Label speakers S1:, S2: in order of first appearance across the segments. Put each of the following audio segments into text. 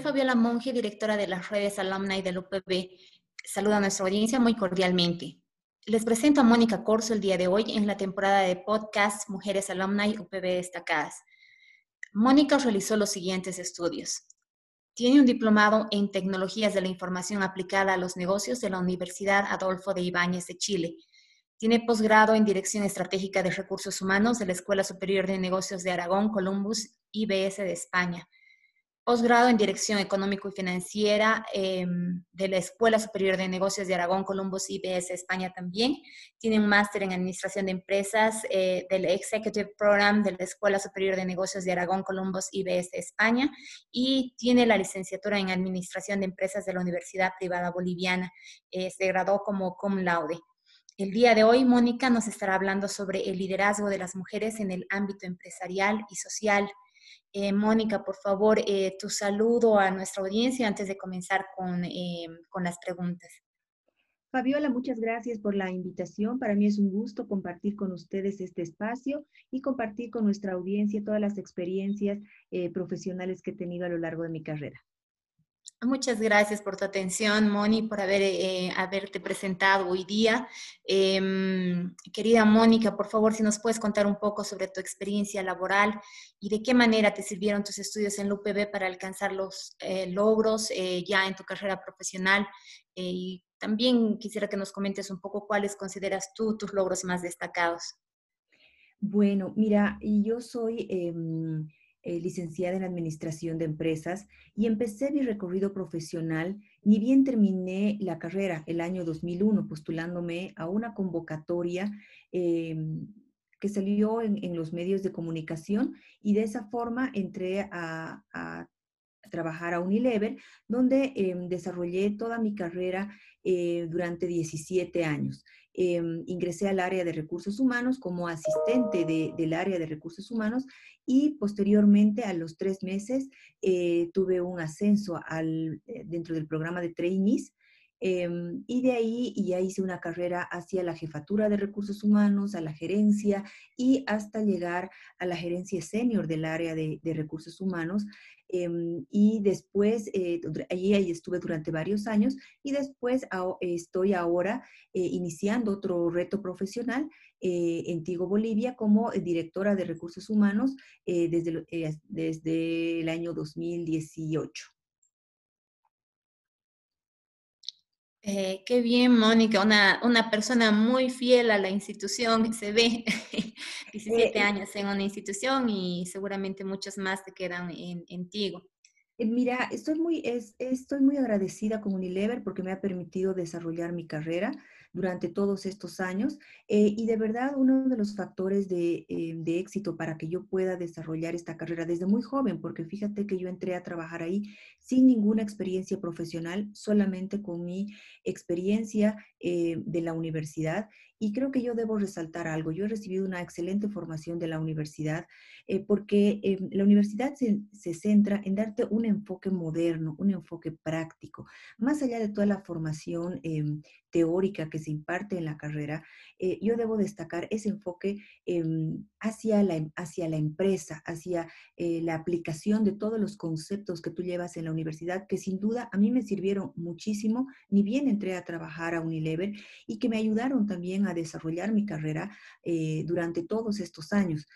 S1: Fabiola Monge, directora de las redes Alumni del UPB. Saluda a nuestra audiencia muy cordialmente. Les presento a Mónica Corzo el día de hoy en la temporada de podcast Mujeres Alumni UPB Destacadas. Mónica realizó los siguientes estudios. Tiene un diplomado en Tecnologías de la Información aplicada a los negocios de la Universidad Adolfo de Ibáñez de Chile. Tiene posgrado en Dirección Estratégica de Recursos Humanos de la Escuela Superior de Negocios de Aragón, Columbus, IBS de España. Posgrado en Dirección Económico y Financiera de la Escuela Superior de Negocios de Aragón, Columbus, IBS, España también. Tiene un máster en Administración de Empresas del Executive Program de la Escuela Superior de Negocios de Aragón, Columbus, IBS, España. Y tiene la licenciatura en Administración de Empresas de la Universidad Privada Boliviana. Se graduó como cum laude. El día de hoy, Mónica nos estará hablando sobre el liderazgo de las mujeres en el ámbito empresarial y social. Mónica, por favor, tu saludo a nuestra audiencia antes de comenzar con las preguntas.
S2: Fabiola, muchas gracias por la invitación. Para mí es un gusto compartir con ustedes este espacio y compartir con nuestra audiencia todas las experiencias profesionales que he tenido a lo largo de mi carrera.
S1: Muchas gracias por tu atención, Moni, por haberte presentado hoy día. Querida Mónica, por favor, si nos puedes contar un poco sobre tu experiencia laboral y de qué manera te sirvieron tus estudios en la UPB para alcanzar los logros ya en tu carrera profesional. Y también quisiera que nos comentes un poco cuáles consideras tú tus logros más destacados.
S2: Bueno, mira, yo soy licenciada en Administración de Empresas y empecé mi recorrido profesional, ni bien terminé la carrera el año 2001, postulándome a una convocatoria que salió en los medios de comunicación y de esa forma entré a trabajar a Unilever, donde desarrollé toda mi carrera durante 17 años. Ingresé al área de recursos humanos como asistente del área de recursos humanos y posteriormente a los 3 meses tuve un ascenso dentro del programa de trainees. Y de ahí ya hice una carrera hacia la jefatura de recursos humanos, a la gerencia y hasta llegar a la gerencia senior del área de recursos humanos. Y después, allí estuve durante varios años y después estoy ahora iniciando otro reto profesional en Tigo, Bolivia, como directora de recursos humanos desde el año 2018.
S1: Qué bien, Mónica, una persona muy fiel a la institución, se ve 17 años en una institución y seguramente muchos más te quedan en Tigo.
S2: Mira, estoy muy agradecida con Unilever porque me ha permitido desarrollar mi carrera durante todos estos años y de verdad uno de los factores de éxito para que yo pueda desarrollar esta carrera desde muy joven, porque fíjate que yo entré a trabajar ahí sin ninguna experiencia profesional, solamente con mi experiencia de la universidad, y creo que yo debo resaltar algo. Yo he recibido una excelente formación de la universidad porque la universidad se centra en darte un enfoque moderno, un enfoque práctico. Más allá de toda la formación teórica que se imparte en la carrera, yo debo destacar ese enfoque hacia la empresa, hacia la aplicación de todos los conceptos que tú llevas en la universidad, que sin duda a mí me sirvieron muchísimo, ni bien entré a trabajar a Unilever, y que me ayudaron también a desarrollar mi carrera durante todos estos años.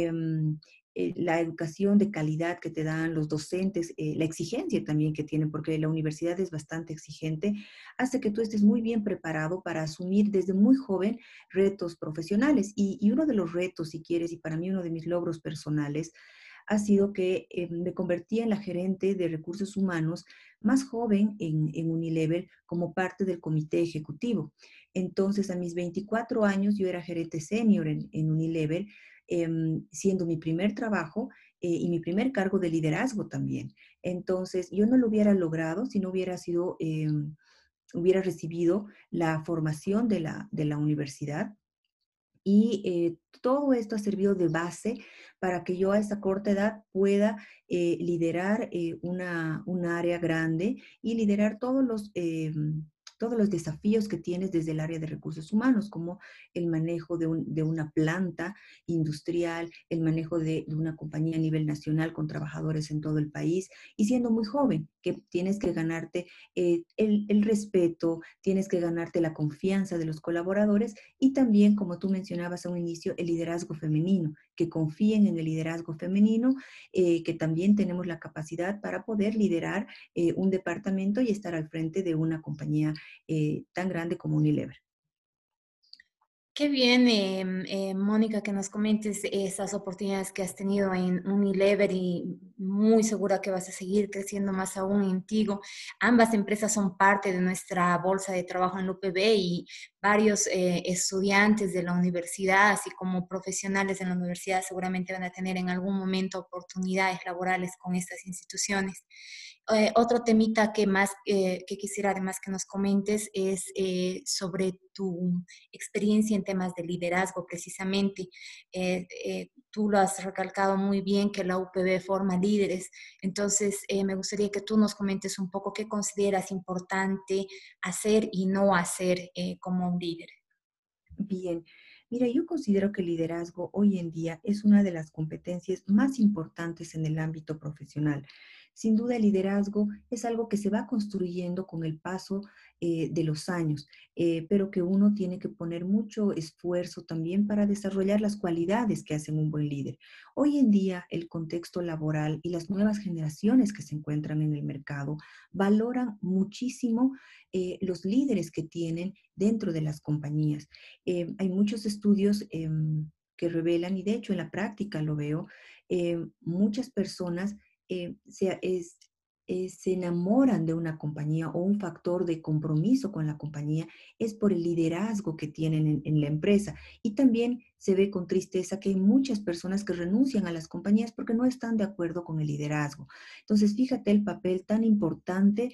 S2: La educación de calidad que te dan los docentes, la exigencia también que tienen, porque la universidad es bastante exigente, hace que tú estés muy bien preparado para asumir desde muy joven retos profesionales. Y uno de los retos, si quieres, y para mí uno de mis logros personales, ha sido que me convertí en la gerente de recursos humanos más joven en Unilever como parte del comité ejecutivo. Entonces, a mis 24 años, yo era gerente senior en Unilever, siendo mi primer trabajo y mi primer cargo de liderazgo también. Entonces, yo no lo hubiera logrado si no hubiera recibido la formación de la universidad. Y todo esto ha servido de base para que yo a esa corta edad pueda liderar un área grande y liderar todos todos los desafíos que tienes desde el área de recursos humanos, como el manejo de una planta industrial, el manejo de una compañía a nivel nacional con trabajadores en todo el país, y siendo muy joven, que tienes que ganarte el respeto, tienes que ganarte la confianza de los colaboradores y también, como tú mencionabas a un inicio, el liderazgo femenino, que confíen en el liderazgo femenino, que también tenemos la capacidad para poder liderar un departamento y estar al frente de una compañía tan grande como Unilever.
S1: Qué bien, Mónica, que nos comentes esas oportunidades que has tenido en Unilever y muy segura que vas a seguir creciendo más aún en Tigo. Ambas empresas son parte de nuestra bolsa de trabajo en la UPB y varios estudiantes de la universidad, así como profesionales de la universidad, seguramente van a tener en algún momento oportunidades laborales con estas instituciones. Otro temita que quisiera además que nos comentes es sobre tu experiencia en temas de liderazgo, precisamente. Tú lo has recalcado muy bien que la UPB forma líderes, entonces me gustaría que tú nos comentes un poco qué consideras importante hacer y no hacer como un líder.
S2: Bien, mira, yo considero que el liderazgo hoy en día es una de las competencias más importantes en el ámbito profesional. Sin duda, el liderazgo es algo que se va construyendo con el paso de los años, pero que uno tiene que poner mucho esfuerzo también para desarrollar las cualidades que hacen un buen líder. Hoy en día, el contexto laboral y las nuevas generaciones que se encuentran en el mercado valoran muchísimo los líderes que tienen dentro de las compañías. Hay muchos estudios que revelan, y de hecho en la práctica lo veo, muchas personas se enamoran de una compañía o un factor de compromiso con la compañía es por el liderazgo que tienen en la empresa. Y también se ve con tristeza que hay muchas personas que renuncian a las compañías porque no están de acuerdo con el liderazgo. Entonces, fíjate el papel tan importante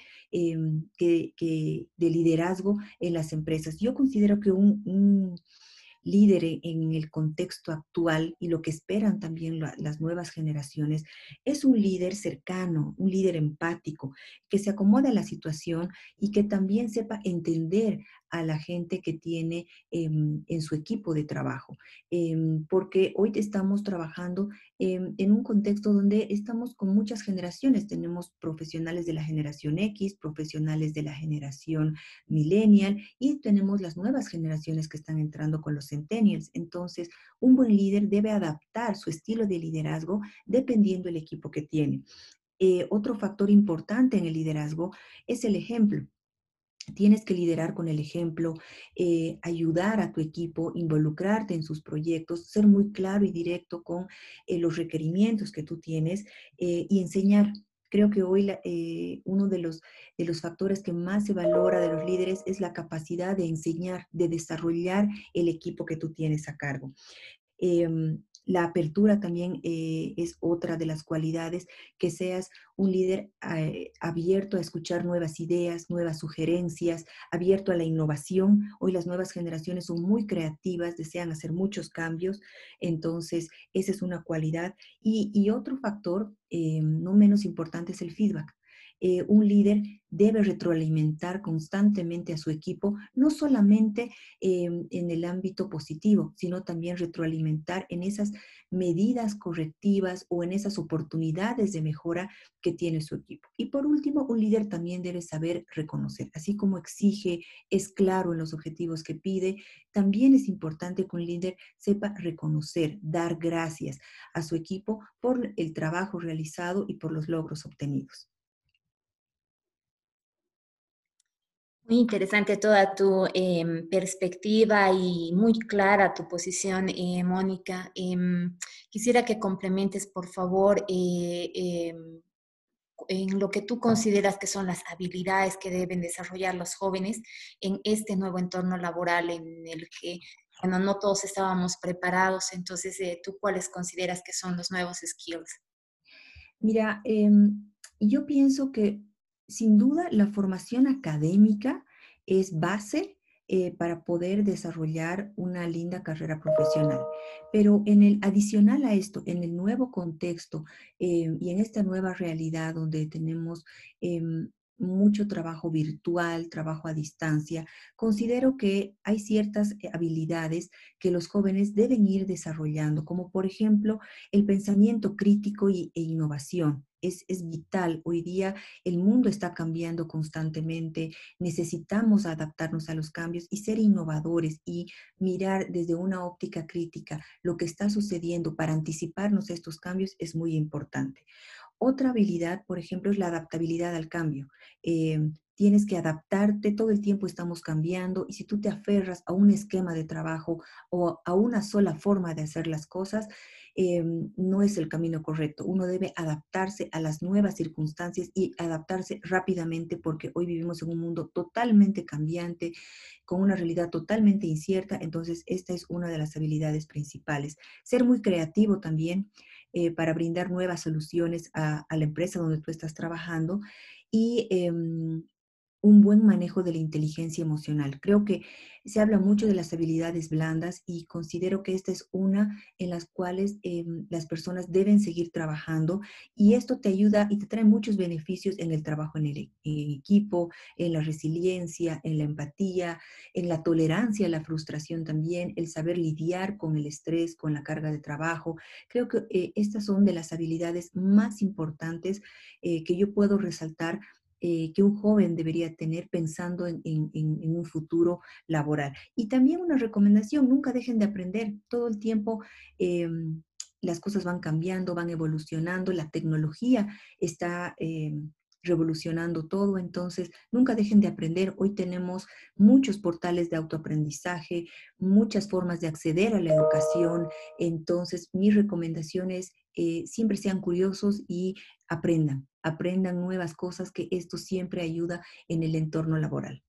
S2: de liderazgo en las empresas. Yo considero que un líder en el contexto actual y lo que esperan también las nuevas generaciones es un líder cercano, un líder empático, que se acomode a la situación y que también sepa entender a la gente que tiene en su equipo de trabajo. Porque hoy estamos trabajando en un contexto donde estamos con muchas generaciones. Tenemos profesionales de la generación X, profesionales de la generación millennial y tenemos las nuevas generaciones que están entrando con los centennials. Entonces, un buen líder debe adaptar su estilo de liderazgo dependiendo del equipo que tiene. Otro factor importante en el liderazgo es el ejemplo. Tienes que liderar con el ejemplo, ayudar a tu equipo, involucrarte en sus proyectos, ser muy claro y directo con los requerimientos que tú tienes y enseñar. Creo que hoy uno de los factores que más se valora de los líderes es la capacidad de enseñar, de desarrollar el equipo que tú tienes a cargo. La apertura también es otra de las cualidades, que seas un líder abierto a escuchar nuevas ideas, nuevas sugerencias, abierto a la innovación. Hoy las nuevas generaciones son muy creativas, desean hacer muchos cambios, entonces esa es una cualidad. Y otro factor no menos importante es el feedback. Un líder debe retroalimentar constantemente a su equipo, no solamente en el ámbito positivo, sino también retroalimentar en esas medidas correctivas o en esas oportunidades de mejora que tiene su equipo. Y por último, un líder también debe saber reconocer, así como exige, es claro en los objetivos que pide, también es importante que un líder sepa reconocer, dar gracias a su equipo por el trabajo realizado y por los logros obtenidos.
S1: Muy interesante toda tu perspectiva y muy clara tu posición, Mónica. Quisiera que complementes, por favor, en lo que tú consideras que son las habilidades que deben desarrollar los jóvenes en este nuevo entorno laboral en el que, bueno, no todos estábamos preparados. Entonces, ¿tú cuáles consideras que son los nuevos skills?
S2: Mira, yo pienso que sin duda la formación académica es base para poder desarrollar una linda carrera profesional. Pero adicional a esto, en el nuevo contexto y en esta nueva realidad donde tenemos mucho trabajo virtual, trabajo a distancia, considero que hay ciertas habilidades que los jóvenes deben ir desarrollando, como por ejemplo el pensamiento crítico e innovación. Es vital. Hoy día el mundo está cambiando constantemente, necesitamos adaptarnos a los cambios y ser innovadores y mirar desde una óptica crítica lo que está sucediendo para anticiparnos a estos cambios es muy importante. Otra habilidad, por ejemplo, es la adaptabilidad al cambio. Tienes que adaptarte, todo el tiempo estamos cambiando y si tú te aferras a un esquema de trabajo o a una sola forma de hacer las cosas, no es el camino correcto. Uno debe adaptarse a las nuevas circunstancias y adaptarse rápidamente porque hoy vivimos en un mundo totalmente cambiante, con una realidad totalmente incierta. Entonces, esta es una de las habilidades principales. Ser muy creativo también para brindar nuevas soluciones a la empresa donde tú estás trabajando y un buen manejo de la inteligencia emocional. Creo que se habla mucho de las habilidades blandas y considero que esta es una en las cuales las personas deben seguir trabajando y esto te ayuda y te trae muchos beneficios en el trabajo en equipo, en la resiliencia, en la empatía, en la tolerancia a la frustración también, el saber lidiar con el estrés, con la carga de trabajo. Creo que estas son de las habilidades más importantes que yo puedo resaltar que un joven debería tener pensando en un futuro laboral. Y también una recomendación, nunca dejen de aprender. Todo el tiempo las cosas van cambiando, van evolucionando, la tecnología está revolucionando todo, entonces nunca dejen de aprender. Hoy tenemos muchos portales de autoaprendizaje, muchas formas de acceder a la educación, entonces mi recomendación es siempre sean curiosos y aprendan nuevas cosas, que esto siempre ayuda en el entorno laboral.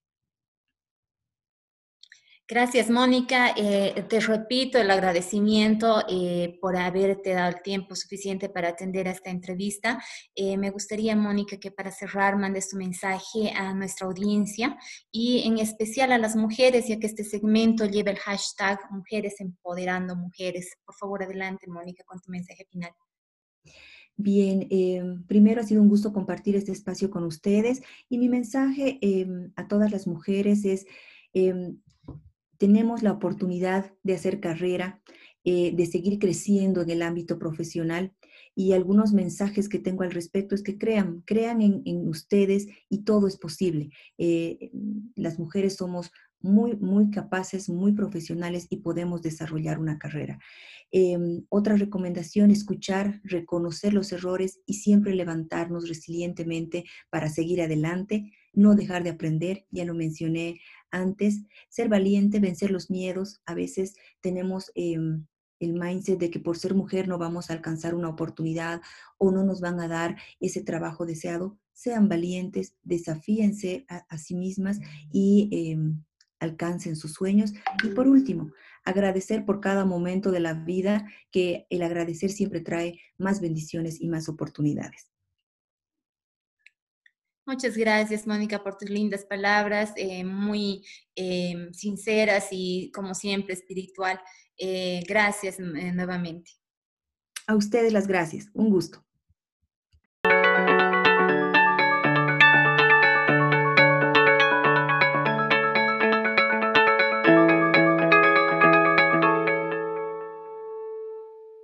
S1: Gracias, Mónica. Te repito el agradecimiento por haberte dado el tiempo suficiente para atender a esta entrevista. Me gustaría, Mónica, que para cerrar mandes tu mensaje a nuestra audiencia y en especial a las mujeres, ya que este segmento lleva el hashtag Mujeres Empoderando Mujeres. Por favor, adelante, Mónica, con tu mensaje final.
S2: Bien, primero ha sido un gusto compartir este espacio con ustedes y mi mensaje a todas las mujeres es, em, tenemos la oportunidad de hacer carrera, de seguir creciendo en el ámbito profesional y algunos mensajes que tengo al respecto es que crean en ustedes y todo es posible. Las mujeres somos muy capaces, muy profesionales y podemos desarrollar una carrera. Otra recomendación, escuchar, reconocer los errores y siempre levantarnos resilientemente para seguir adelante, no dejar de aprender, ya lo mencioné antes, ser valiente, vencer los miedos. A veces tenemos el mindset de que por ser mujer no vamos a alcanzar una oportunidad o no nos van a dar ese trabajo deseado. Sean valientes, desafíense a sí mismas y alcancen sus sueños. Y por último, agradecer por cada momento de la vida, que el agradecer siempre trae más bendiciones y más oportunidades.
S1: Muchas gracias, Mónica, por tus lindas palabras, muy sinceras y, como siempre, espiritual. Gracias nuevamente.
S2: A ustedes las gracias. Un gusto.